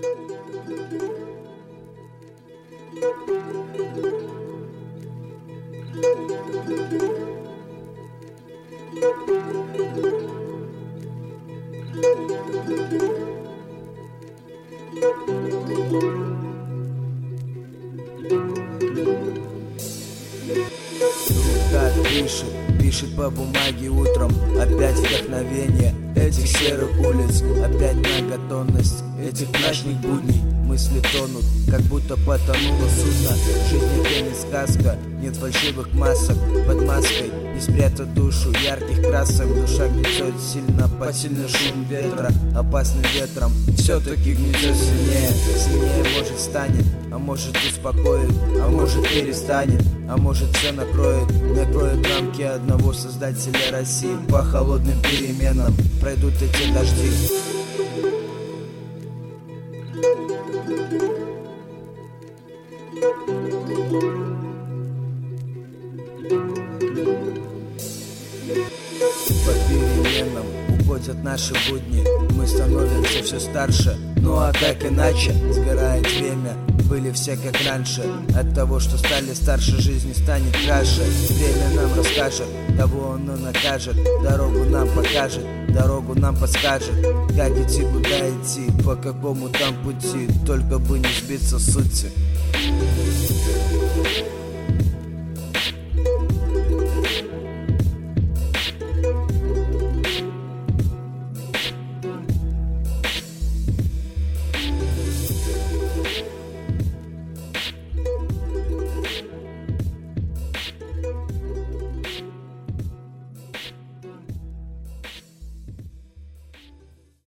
Пишет по бумаге утром. Опять вдохновение этих серых улиц. Опять многотонность этих мрачных будней. Мысли тонут, как будто потонуло судно. Жизнь это не сказка, нет фальшивых масок. Под маской не спрятать душу ярких красок. Душа гнетет сильно, под сильный шум ветра. Опасным ветром все-таки гнетет сильнее. Сильнее может станет, а может успокоит, а может перестанет, а может все накроет. Накроет рамки одного создателя России. По холодным переменам пройдут эти дожди. По переменам уходят наши будни. Мы становимся все старше, ну а как иначе? Сгорает время, были все как раньше. От того, что стали старше, жизнь станет краше. Время нам расскажет, того оно накажет. Дорогу нам покажет, дорогу нам подскажет. Как идти, куда идти, по какому там пути. Только бы не сбиться с сути.